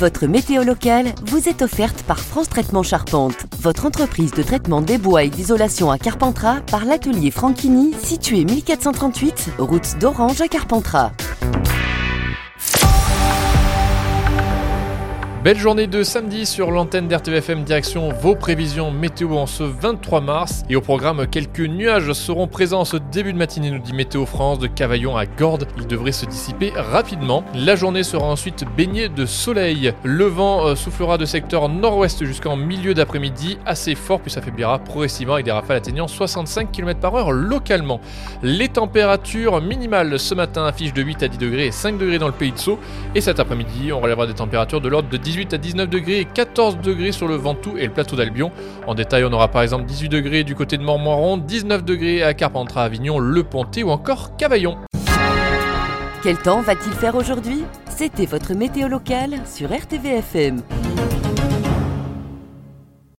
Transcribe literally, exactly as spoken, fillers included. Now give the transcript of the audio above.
Votre météo locale vous est offerte par France Traitement Charpente, votre entreprise de traitement des bois et d'isolation à Carpentras par l'atelier Franchini, situé mille quatre cent trente-huit, route d'Orange à Carpentras. Belle journée de samedi sur l'antenne d'R T V F M, direction vos prévisions météo en ce vingt-trois mars. Et au programme, quelques nuages seront présents en ce début de matinée, nous dit Météo France, de Cavaillon à Gordes. Ils devraient se dissiper rapidement. La journée sera ensuite baignée de soleil. Le vent euh, soufflera de secteur nord-ouest jusqu'en milieu d'après-midi, assez fort puis s'affaiblira progressivement avec des rafales atteignant soixante-cinq kilomètres par heure localement. Les températures minimales ce matin affichent de huit à dix degrés et cinq degrés dans le Pays de Sceaux. Et cet après-midi, on relèvera des températures de l'ordre de dix-huit à dix-neuf degrés et quatorze degrés sur le Ventoux et le plateau d'Albion. En détail, on aura par exemple dix-huit degrés du côté de Montmoron, dix-neuf degrés à Carpentras, Avignon, Le Pontet ou encore Cavaillon. Quel temps va-t-il faire aujourd'hui ? C'était votre météo locale sur R T V F M.